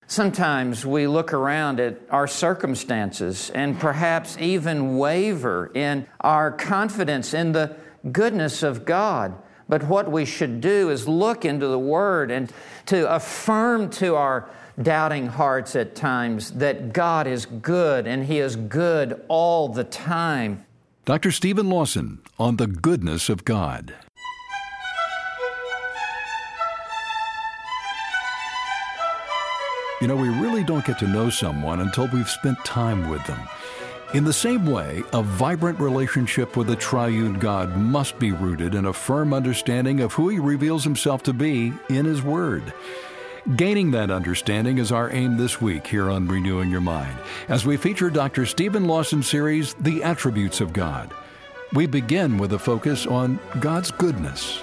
Sometimes we look around at our circumstances and perhaps even waver in our confidence in the goodness of God. But what we should do is look into the Word and to affirm to our doubting hearts at times that God is good and He is good all the time. Dr. Steven Lawson on the goodness of God. You know, we really don't get to know someone until we've spent time with them. In the same way, a vibrant relationship with the triune God must be rooted in a firm understanding of who He reveals Himself to be in His Word. Gaining that understanding is our aim this week here on Renewing Your Mind, as we feature Dr. Steven Lawson's series, The Attributes of God. We begin with a focus on God's goodness.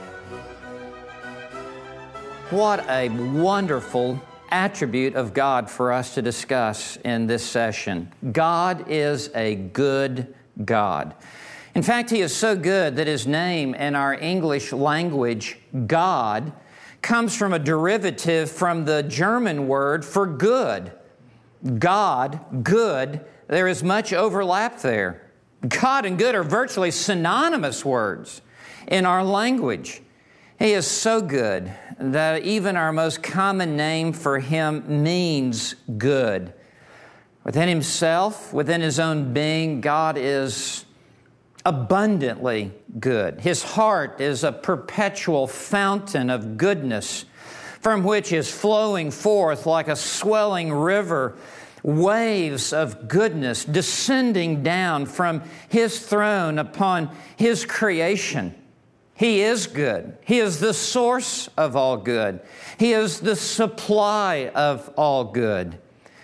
What a wonderful attribute of God for us to discuss in this session. God is a good God. In fact, He is so good that His name in our English language, God, comes from a derivative from the German word for good. God, good, there is much overlap there. God and good are virtually synonymous words in our language. He is so good that even our most common name for Him means good. Within Himself, within His own being, God is abundantly good. His heart is a perpetual fountain of goodness from which is flowing forth like a swelling river, waves of goodness descending down from His throne upon His creation. He is good. He is the source of all good. He is the supply of all good.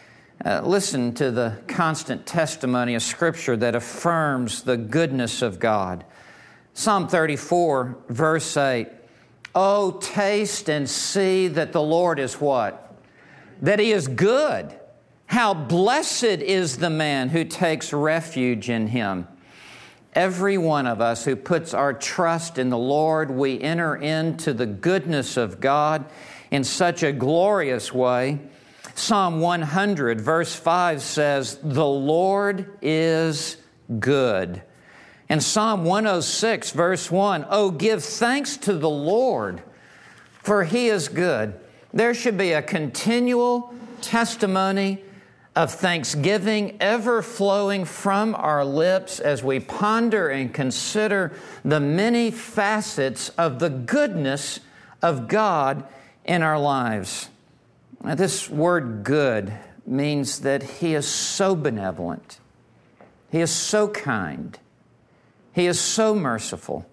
Listen to the constant testimony of Scripture that affirms the goodness of God. Psalm 34, verse 8. Oh, taste and see that the Lord is what? That He is good. How blessed is the man who takes refuge in Him. Every one of us who puts our trust in the Lord, we enter into the goodness of God in such a glorious way. Psalm 100, verse 5 says, the Lord is good. And Psalm 106, verse 1, oh, give thanks to the Lord, for He is good. There should be a continual testimony of thanksgiving ever flowing from our lips as we ponder and consider the many facets of the goodness of God in our lives. Now, this word good means that He is so benevolent. He is so kind. He is so merciful.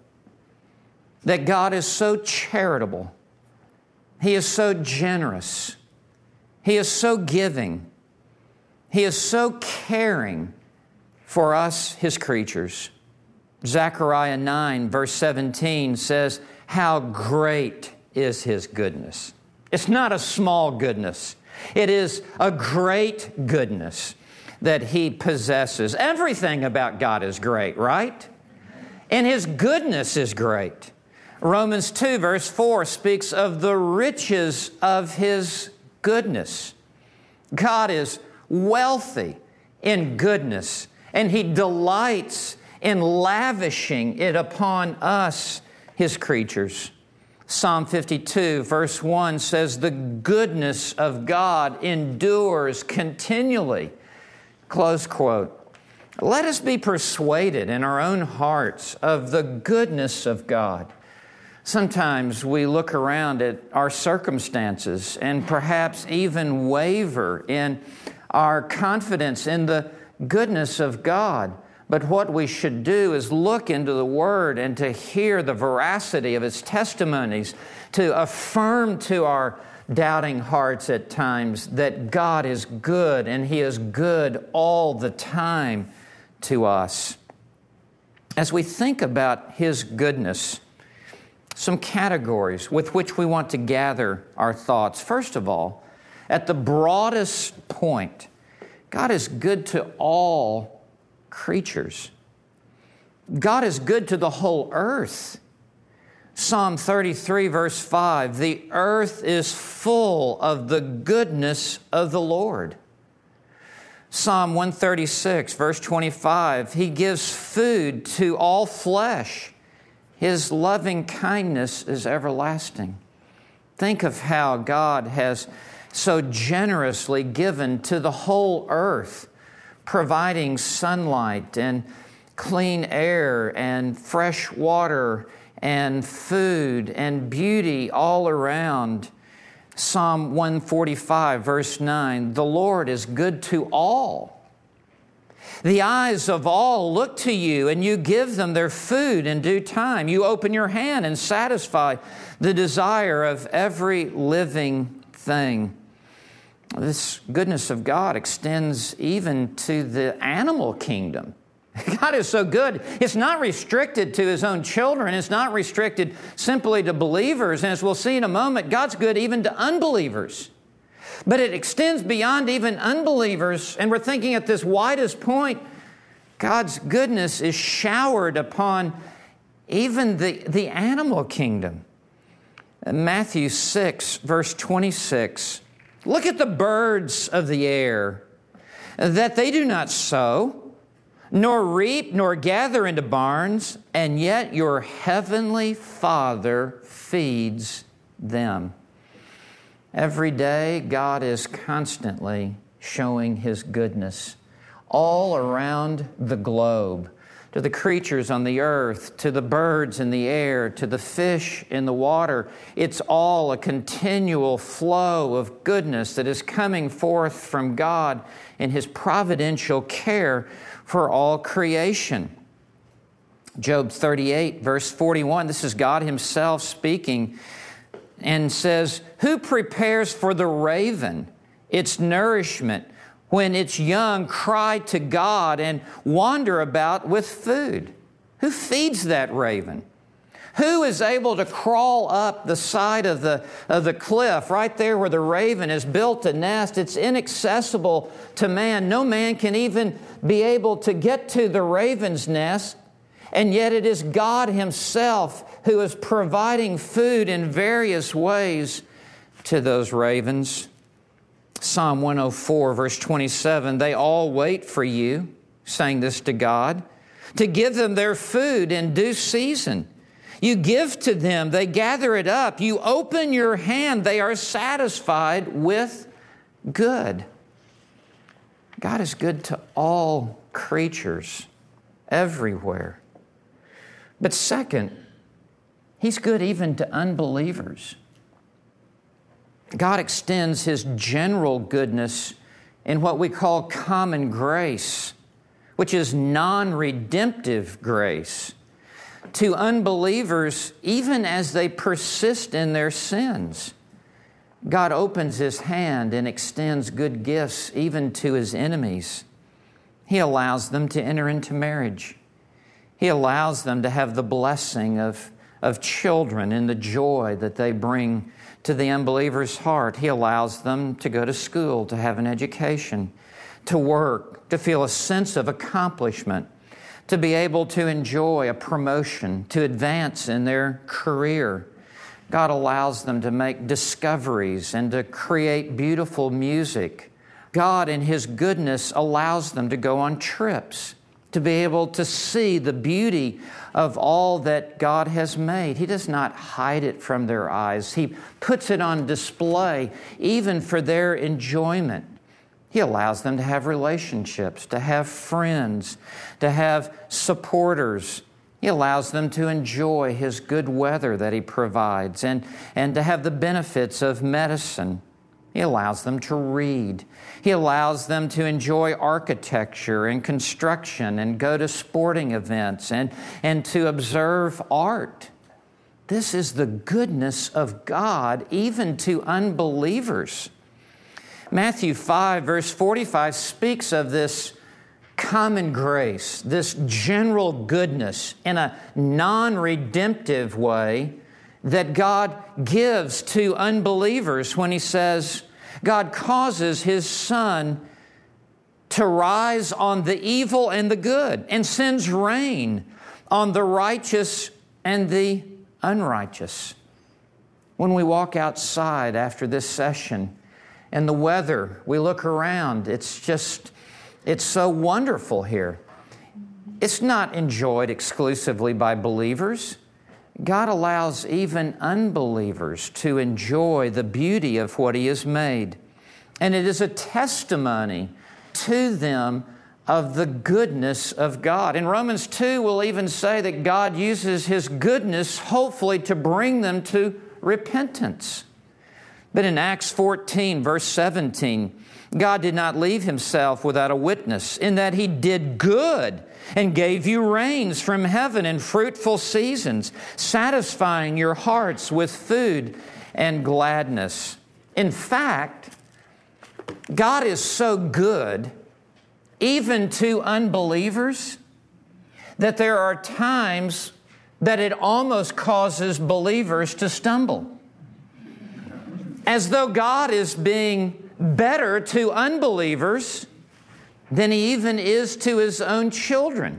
That God is so charitable. He is so generous. He is so giving. He is so caring for us, His creatures. Zechariah 9, verse 17 says, how great is His goodness. It's not a small goodness. It is a great goodness that He possesses. Everything about God is great, right? And His goodness is great. Romans 2, verse 4 speaks of the riches of His goodness. God is wealthy in goodness, and He delights in lavishing it upon us, His creatures. Psalm 52, verse 1 says, the goodness of God endures continually. Close quote. Let us be persuaded in our own hearts of the goodness of God. Sometimes we look around at our circumstances and perhaps even waver in our confidence in the goodness of God. But what we should do is look into the Word and to hear the veracity of its testimonies, to affirm to our doubting hearts at times that God is good and He is good all the time to us. As we think about His goodness, some categories with which we want to gather our thoughts. First of all, at the broadest point, God is good to all creatures. God is good to the whole earth. Psalm 33, verse 5, the earth is full of the goodness of the Lord. Psalm 136, verse 25, He gives food to all flesh. His loving kindness is everlasting. Think of how God has so generously given to the whole earth, providing sunlight and clean air and fresh water and food and beauty all around. Psalm 145, verse 9, the Lord is good to all. The eyes of all look to you, and you give them their food in due time. You open your hand and satisfy the desire of every living thing. This goodness of God extends even to the animal kingdom. God is so good. It's not restricted to His own children. It's not restricted simply to believers. And as we'll see in a moment, God's good even to unbelievers. But it extends beyond even unbelievers. And we're thinking at this widest point, God's goodness is showered upon even the animal kingdom. Matthew 6, verse 26. Look at the birds of the air, that they do not sow, nor reap, nor gather into barns, and yet your heavenly Father feeds them. Every day, God is constantly showing His goodness all around the globe, to the creatures on the earth, to the birds in the air, to the fish in the water. It's all a continual flow of goodness that is coming forth from God in His providential care for all creation. Job 38, verse 41, this is God Himself speaking, and says, who prepares for the raven its nourishment when its young cry to God and wander about with food? Who feeds that raven? Who is able to crawl up the side of the cliff right there where the raven has built a nest? It's inaccessible to man. No man can even be able to get to the raven's nest. And yet it is God Himself who is providing food in various ways to those ravens. Psalm 104, verse 27, they all wait for you, saying this to God, to give them their food in due season. You give to them, they gather it up. You open your hand, they are satisfied with good. God is good to all creatures, everywhere. But second, He's good even to unbelievers. God extends His general goodness in what we call common grace, which is non-redemptive grace, to unbelievers even as they persist in their sins. God opens His hand and extends good gifts even to His enemies. He allows them to enter into marriage. He allows them to have the blessing of children and the joy that they bring to the unbeliever's heart. He allows them to go to school, to have an education, to work, to feel a sense of accomplishment, to be able to enjoy a promotion, to advance in their career. God allows them to make discoveries and to create beautiful music. God, in His goodness, allows them to go on trips, to be able to see the beauty of all that God has made. He does not hide it from their eyes. He puts it on display even for their enjoyment. He allows them to have relationships, to have friends, to have supporters. He allows them to enjoy His good weather that He provides and to have the benefits of medicine. He allows them to read. He allows them to enjoy architecture and construction and go to sporting events and to observe art. This is the goodness of God even to unbelievers. Matthew 5, verse 45 speaks of this common grace, this general goodness in a non-redemptive way that God gives to unbelievers when He says, God causes His sun to rise on the evil and the good and sends rain on the righteous and the unrighteous. When we walk outside after this session and the weather, we look around, it's so wonderful here. It's not enjoyed exclusively by believers. God allows even unbelievers to enjoy the beauty of what He has made. And it is a testimony to them of the goodness of God. In Romans 2, we'll even say that God uses His goodness, hopefully, to bring them to repentance. But in Acts 14, verse 17, God did not leave Himself without a witness, in that He did good and gave you rains from heaven in fruitful seasons, satisfying your hearts with food and gladness. In fact, God is so good, even to unbelievers, that there are times that it almost causes believers to stumble. As though God is being better to unbelievers than He even is to His own children.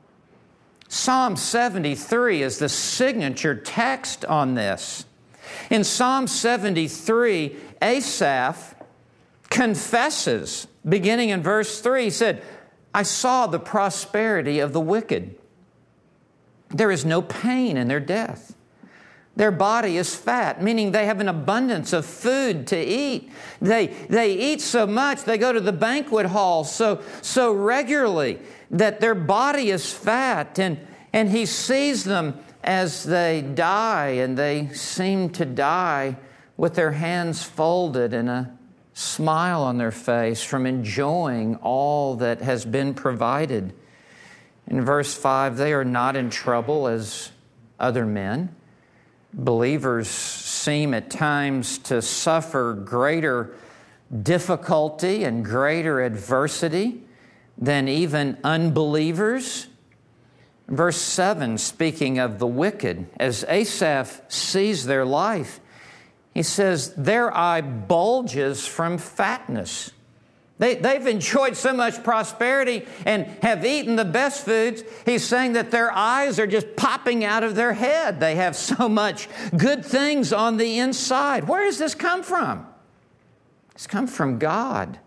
Psalm 73 is the signature text on this. In Psalm 73, Asaph confesses, beginning in verse 3, he said, I saw the prosperity of the wicked. There is no pain in their death. Their body is fat, meaning they have an abundance of food to eat. They eat so much, they go to the banquet hall so regularly that their body is fat. And he sees them as they die, and they seem to die with their hands folded and a smile on their face from enjoying all that has been provided. In verse 5, they are not in trouble as other men. Believers seem at times to suffer greater difficulty and greater adversity than even unbelievers. Verse 7, speaking of the wicked, as Asaph sees their life, he says, their eye bulges from fatness. They've enjoyed so much prosperity and have eaten the best foods. He's saying that their eyes are just popping out of their head. They have so much good things on the inside. Where does this come from? It's come from God.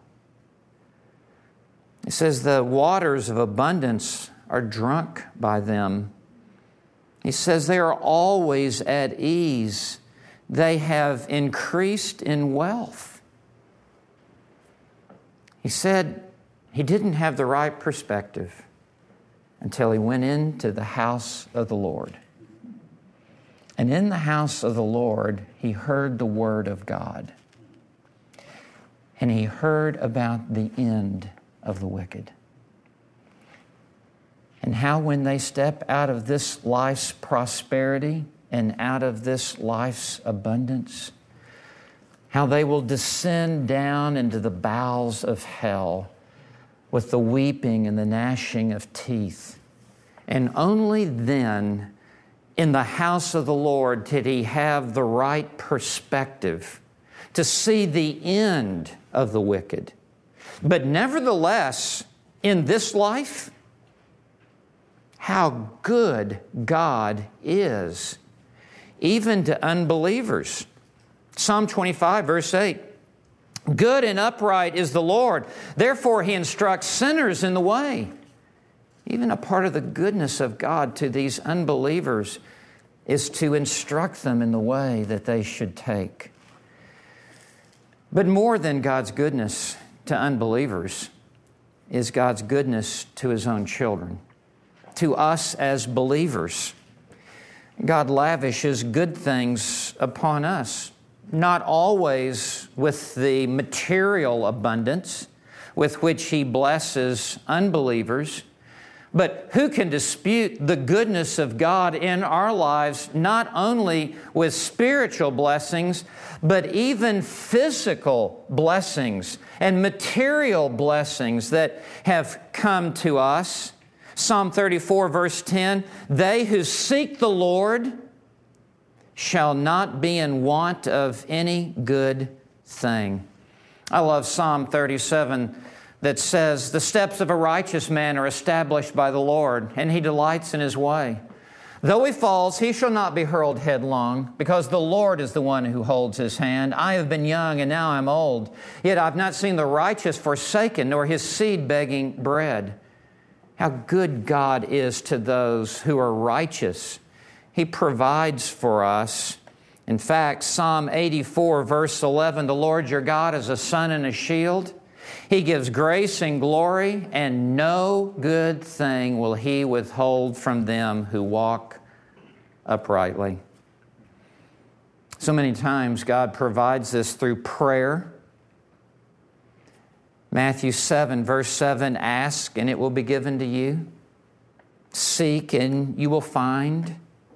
He says the waters of abundance are drunk by them. He says they are always at ease. They have increased in wealth. He said he didn't have the right perspective until he went into the house of the Lord. And in the house of the Lord, he heard the word of God. And he heard about the end of the wicked. And how when they step out of this life's prosperity and out of this life's abundance, how they will descend down into the bowels of hell with the weeping and the gnashing of teeth. And only then, in the house of the Lord, did he have the right perspective to see the end of the wicked. But nevertheless, in this life, how good God is, even to unbelievers. Psalm 25, verse 8. Good and upright is the Lord. Therefore, he instructs sinners in the way. Even a part of the goodness of God to these unbelievers is to instruct them in the way that they should take. But more than God's goodness to unbelievers is God's goodness to his own children, to us as believers. God lavishes good things upon us, not always with the material abundance with which he blesses unbelievers, but who can dispute the goodness of God in our lives, not only with spiritual blessings, but even physical blessings and material blessings that have come to us. Psalm 34, verse 10, they who seek the Lord shall not be in want of any good thing. I love Psalm 37 that says, the steps of a righteous man are established by the Lord, and he delights in his way. Though he falls, he shall not be hurled headlong, because the Lord is the one who holds his hand. I have been young, and now I am old. Yet I have not seen the righteous forsaken, nor his seed begging bread. How good God is to those who are righteous. He provides for us. In fact, Psalm 84, verse 11, the Lord your God is a sun and a shield. He gives grace and glory, and no good thing will He withhold from them who walk uprightly. So many times God provides this through prayer. Matthew 7, verse 7, ask and it will be given to you. Seek and you will find.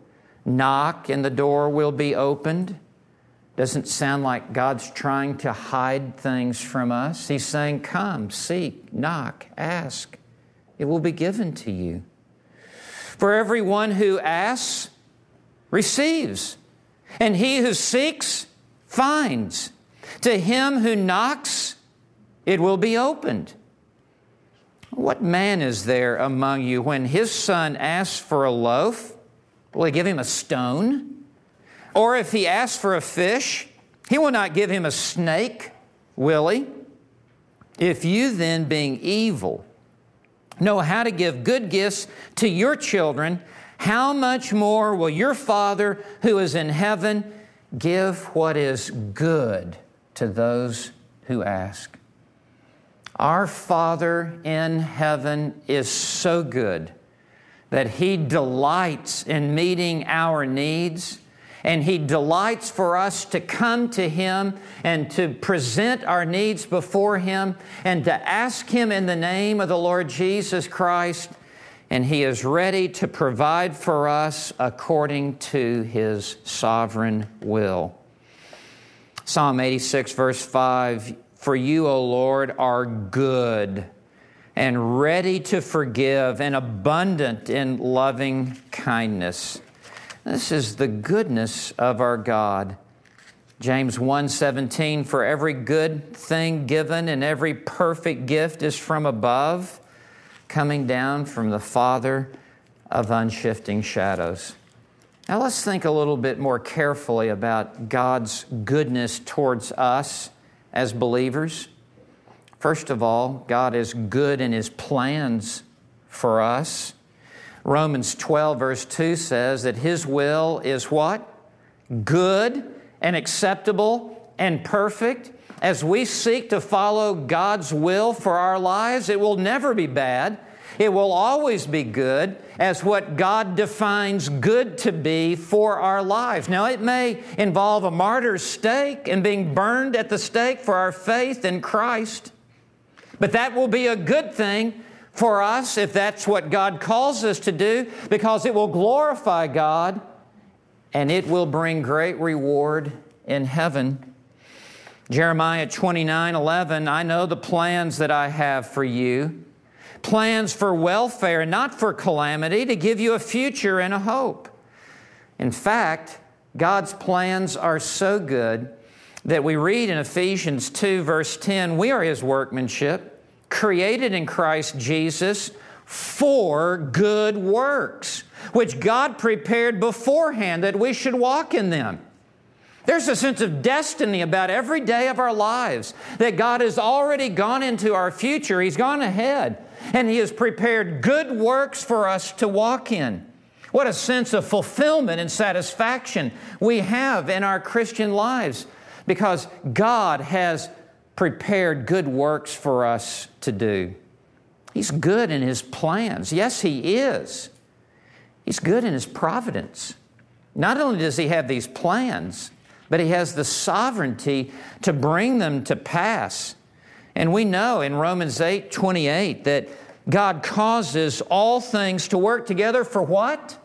Knock and the door will be opened. Doesn't sound like God's trying to hide things from us. He's saying, come, seek, knock, ask. It will be given to you. For everyone who asks, receives. And he who seeks, finds. To him who knocks, it will be opened. What man is there among you when his son asks for a loaf? Will he give him a stone? Or if he asks for a fish, he will not give him a snake, will he? If you then, being evil, know how to give good gifts to your children, how much more will your Father who is in heaven give what is good to those who ask? Our Father in heaven is so good that He delights in meeting our needs. And He delights for us to come to Him and to present our needs before Him and to ask Him in the name of the Lord Jesus Christ. And He is ready to provide for us according to His sovereign will. Psalm 86, verse 5, for you, O Lord, are good and ready to forgive and abundant in loving kindness. This is the goodness of our God. James 1:17, for every good thing given and every perfect gift is from above, coming down from the Father of unshifting shadows. Now let's think a little bit more carefully about God's goodness towards us as believers. First of all, God is good in His plans for us. Romans 12, verse 2 says that His will is what? Good and acceptable and perfect. As we seek to follow God's will for our lives, it will never be bad. It will always be good as what God defines good to be for our lives. Now, it may involve a martyr's stake and being burned at the stake for our faith in Christ, but that will be a good thing for us, if that's what God calls us to do, because it will glorify God and it will bring great reward in heaven. Jeremiah 29:11, I know the plans that I have for you, plans for welfare and not for calamity, to give you a future and a hope. In fact, God's plans are so good that we read in Ephesians 2, verse 10, we are His workmanship, created in Christ Jesus for good works, which God prepared beforehand that we should walk in them. There's a sense of destiny about every day of our lives, that God has already gone into our future. He's gone ahead, and He has prepared good works for us to walk in. What a sense of fulfillment and satisfaction we have in our Christian lives, because God has prepared good works for us to do. He's good in His plans. Yes, He is. He's good in His providence. Not only does He have these plans, but He has the sovereignty to bring them to pass. And we know in Romans 8:28 that God causes all things to work together for what?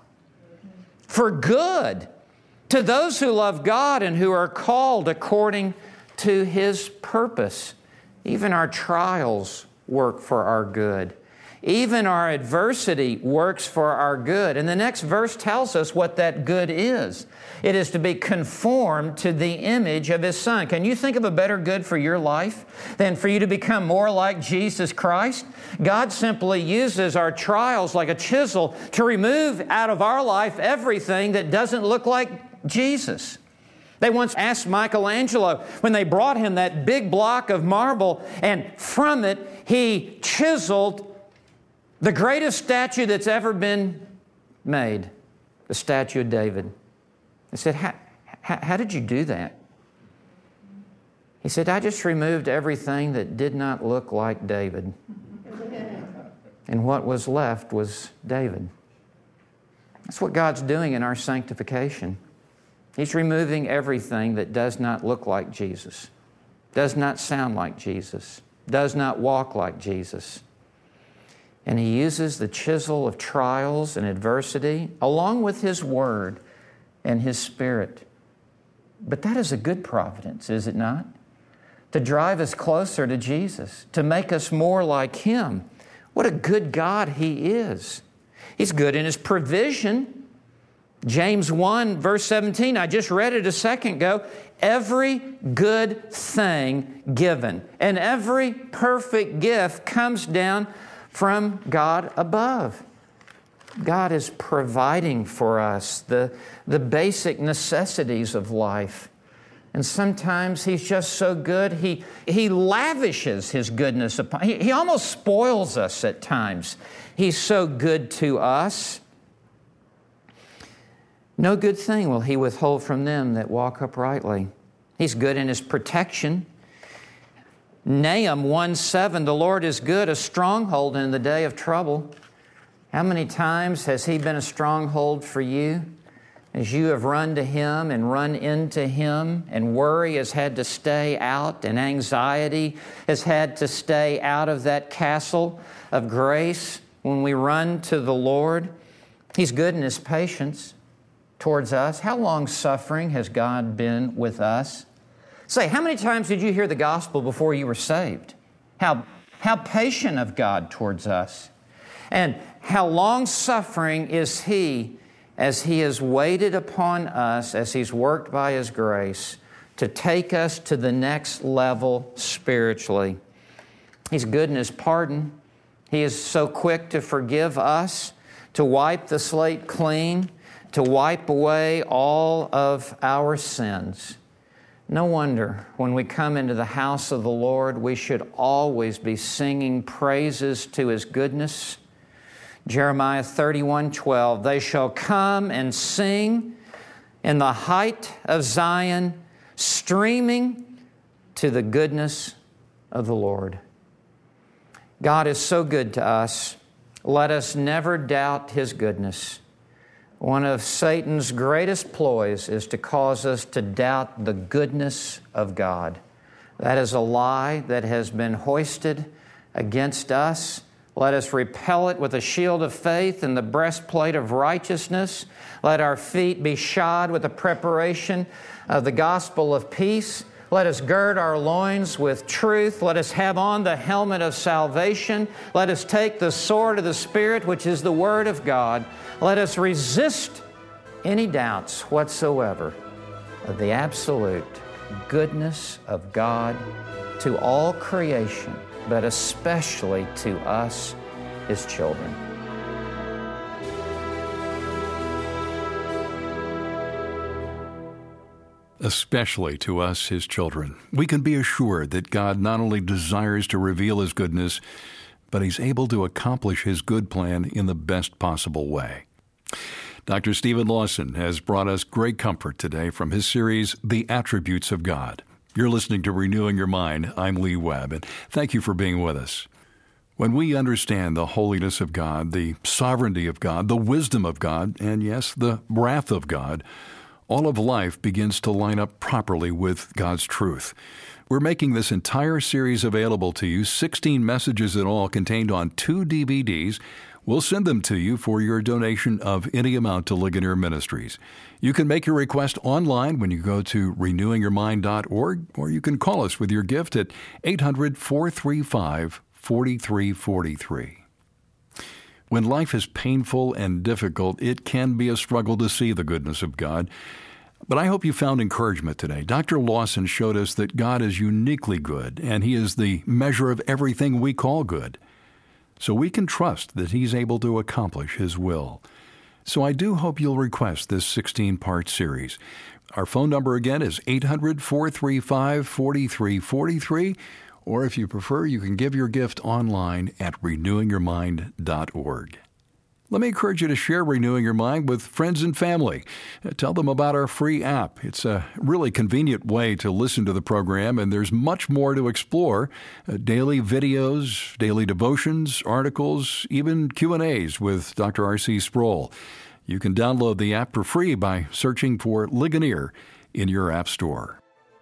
For good, to those who love God and who are called according to His purpose. Even our trials work for our good. even our adversity works for our good. And the next verse tells us what that good is. It is to be conformed to the image of His Son. Can you think of a better good for your life than for you to become more like Jesus Christ? God simply uses our trials like a chisel to remove out of our life everything that doesn't look like Jesus. They once asked Michelangelo, when they brought him that big block of marble, and from it he chiseled the greatest statue that's ever been made, the statue of David. They said, how did you do that? He said, I just removed everything that did not look like David. And what was left was David. That's what God's doing in our sanctification. He's removing everything that does not look like Jesus, does not sound like Jesus, does not walk like Jesus. And He uses the chisel of trials and adversity along with His Word and His Spirit. But that is a good providence, is it not? To drive us closer to Jesus, to make us more like Him. What a good God He is. He's good in His provision. James 1, verse 17, I just read it a second ago. Every good thing given and every perfect gift comes down from God above. God is providing for us the basic necessities of life. And sometimes He's just so good, He lavishes His goodness upon. He almost spoils us at times. He's so good to us. No good thing will He withhold from them that walk uprightly. He's good in His protection. Nahum 1:7, the Lord is good, a stronghold in the day of trouble. How many times has He been a stronghold for you? As you have run to Him and run into Him, and worry has had to stay out, and anxiety has had to stay out of that castle of grace when we run to the Lord. He's good in His patience towards us. How long-suffering has God been with us? Say, how many times did you hear the gospel before you were saved? How patient of God towards us. And how long-suffering is He as He has waited upon us, as He's worked by His grace to take us to the next level spiritually. He's good in His pardon. He is so quick to forgive us, to wipe the slate clean, to wipe away all of our sins. No wonder when we come into the house of the Lord, we should always be singing praises to His goodness. Jeremiah 31:12, they shall come and sing in the height of Zion, streaming to the goodness of the Lord. God is so good to us. Let us never doubt His goodness. One of Satan's greatest ploys is to cause us to doubt the goodness of God. That is a lie that has been hoisted against us. Let us repel it with a shield of faith and the breastplate of righteousness. Let our feet be shod with the preparation of the gospel of peace. Let us gird our loins with truth. Let us have on the helmet of salvation. Let us take the sword of the Spirit, which is the Word of God. Let us resist any doubts whatsoever of the absolute goodness of God to all creation, but especially to us, His children. Especially to us, His children. We can be assured that God not only desires to reveal His goodness, but He's able to accomplish His good plan in the best possible way. Dr. Stephen Lawson has brought us great comfort today from his series, The Attributes of God. You're listening to Renewing Your Mind. I'm Lee Webb, and thank you for being with us. When we understand the holiness of God, the sovereignty of God, the wisdom of God, and yes, the wrath of God, all of life begins to line up properly with God's truth. We're making this entire series available to you, 16 messages in all contained on 2 DVDs. We'll send them to you for your donation of any amount to Ligonier Ministries. You can make your request online when you go to renewingyourmind.org, or you can call us with your gift at 800-435-4343. When life is painful and difficult, it can be a struggle to see the goodness of God. But I hope you found encouragement today. Dr. Lawson showed us that God is uniquely good, and He is the measure of everything we call good. So we can trust that He's able to accomplish His will. So I do hope you'll request this 16-part series. Our phone number again is 800-435-4343, or if you prefer, you can give your gift online at renewingyourmind.org. Let me encourage you to share Renewing Your Mind with friends and family. Tell them about our free app. It's a really convenient way to listen to the program, and there's much more to explore. Daily videos, daily devotions, articles, even Q&As with Dr. R.C. Sproul. You can download the app for free by searching for Ligonier in your app store.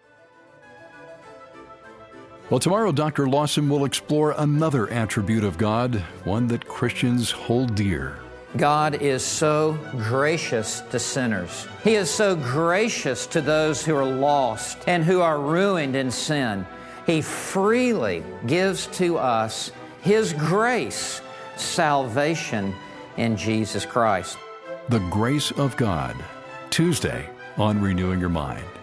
Well, tomorrow, Dr. Lawson will explore another attribute of God, one that Christians hold dear. God is so gracious to sinners. He is so gracious to those who are lost and who are ruined in sin. He freely gives to us His grace, salvation in Jesus Christ. The Grace of God, Tuesday on Renewing Your Mind.